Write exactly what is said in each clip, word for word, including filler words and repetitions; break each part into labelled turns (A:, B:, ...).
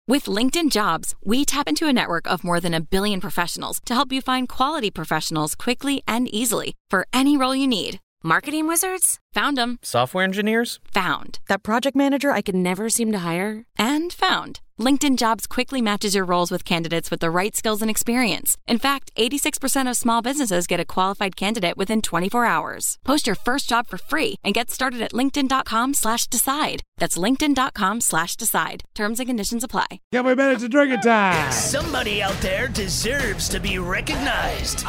A: With LinkedIn Jobs, we tap into a network of more than a billion professionals to help you find quality professionals quickly and easily for any role you need. Marketing wizards? Found them.
B: Software engineers?
A: Found. That project manager I could never seem to hire? And found. LinkedIn Jobs quickly matches your roles with candidates with the right skills and experience. In fact, eighty-six percent of small businesses get a qualified candidate within twenty-four hours. Post your first job for free and get started at linkedin.com slash decide. That's linkedin.com slash decide. Terms and conditions apply.
C: Couple minutes of drinking time.
D: Somebody out there deserves to be recognized.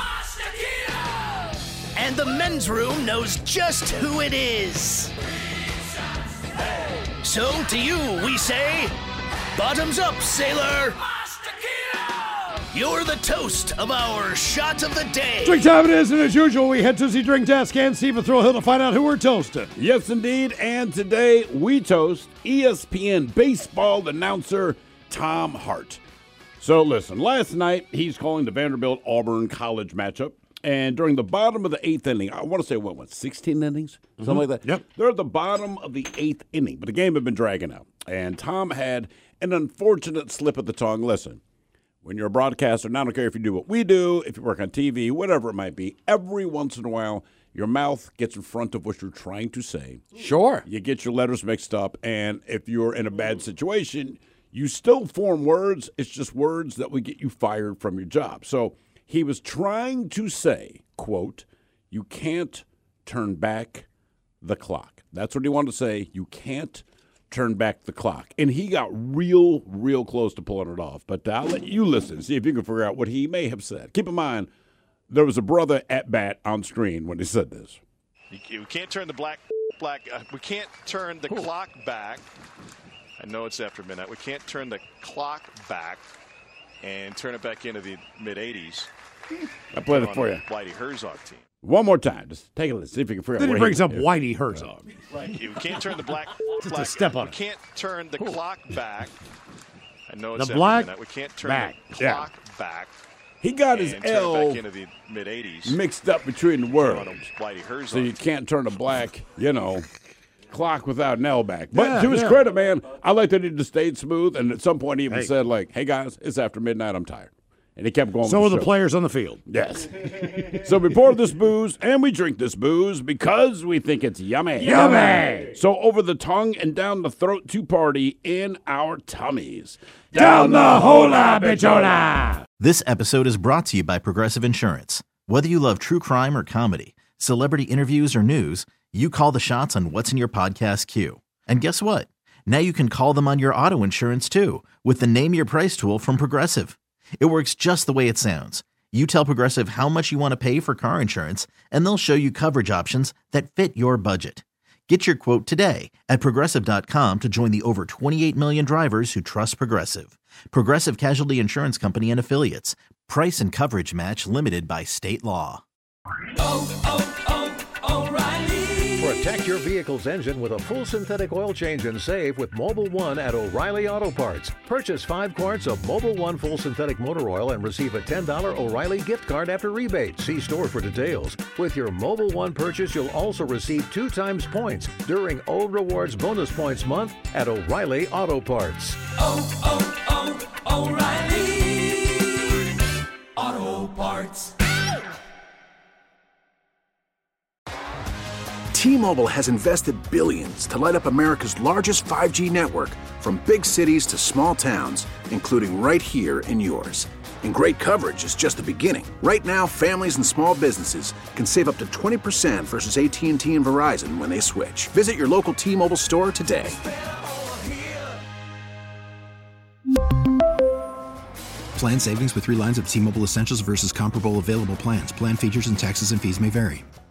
D: And the men's room knows just who it is. So to you, we say, bottoms up, sailor. You're the toast of our shot of the day.
C: Drink time it is, and as usual, we head to the drink desk and Stephen Thrill Hill to find out who we're toasting.
E: Yes, indeed, and today we toast E S P N baseball announcer Tom Hart. So listen, last night he's calling the Vanderbilt-Auburn college matchup. And during the bottom of the eighth inning, I want to say, what, what, sixteen innings? Something mm-hmm. like that?
C: Yep.
E: They're at the bottom of the eighth inning, but the game had been dragging out. And Tom had an unfortunate slip of the tongue. Listen, when you're a broadcaster, and I don't care if you do what we do, if you work on T V, whatever it might be, every once in a while, your mouth gets in front of what you're trying to say.
C: Sure.
E: You get your letters mixed up, and if you're in a bad situation, you still form words. It's just words that would get you fired from your job. So he was trying to say, quote, you can't turn back the clock. That's what he wanted to say. You can't turn back the clock. And he got real, real close to pulling it off. But I'll let you listen, see if you can figure out what he may have said. Keep in mind, there was a brother at bat on screen when he said this.
F: You can't turn the black, black. Uh, we can't turn the Ooh. clock back. I know it's after midnight. We can't turn the clock back and turn it back into the mid eighties.
E: I played it for you.
F: Whitey Herzog team.
E: One more time. Just take a listen. See if you can figure
C: then
E: out.
C: Then he brings he, up yeah. Whitey Herzog.
F: Right. You can't turn the black.
C: Just
F: black,
C: a step on
F: We
C: it.
F: can't turn the
C: Ooh.
F: clock back. I know it's
C: the
F: after
C: black
F: midnight. We can't turn
C: back.
F: the clock yeah. back.
E: He got his
F: and
E: L
F: turn it back into the mid eighties.
E: mixed up between the words.
F: Whitey Herzog.
E: So you can't turn a black, you know, clock without an L back. But
C: yeah,
E: to his
C: yeah.
E: credit, man, I like that he just stayed smooth. And at some point he even
C: hey.
E: said, like, hey, guys, it's after midnight. I'm tired. And he kept going.
C: So are
E: with
C: the,
E: the
C: players on the field.
E: Yes. So we pour this booze, and we drink this booze because we think it's yummy.
C: Yummy!
E: So over the tongue and down the throat to party in our tummies.
C: Down the hola, bichona!
G: This episode is brought to you by Progressive Insurance. Whether you love true crime or comedy, celebrity interviews or news, you call the shots on what's in your podcast queue. And guess what? Now you can call them on your auto insurance, too, with the Name Your Price tool from Progressive. It works just the way it sounds. You tell Progressive how much you want to pay for car insurance, and they'll show you coverage options that fit your budget. Get your quote today at Progressive dot com to join the over twenty-eight million drivers who trust Progressive. Progressive Casualty Insurance Company and Affiliates. Price and coverage match limited by state law.
H: Oh, oh, oh, O'Reilly.
I: Protect your vehicle's engine with a full synthetic oil change and save with Mobil one at O'Reilly Auto Parts. Purchase five quarts of Mobil one full synthetic motor oil and receive a ten dollars O'Reilly gift card after rebate. See store for details. With your Mobil one purchase, you'll also receive two times points during Old Rewards Bonus Points Month at O'Reilly Auto Parts.
H: Oh, oh, oh, O'Reilly Auto Parts.
J: T-Mobile has invested billions to light up America's largest five G network, from big cities to small towns, including right here in yours. And great coverage is just the beginning. Right now, families and small businesses can save up to twenty percent versus A T and T and Verizon when they switch. Visit your local T-Mobile store today.
K: Plan savings with three lines of T-Mobile Essentials versus comparable available plans. Plan features and taxes and fees may vary.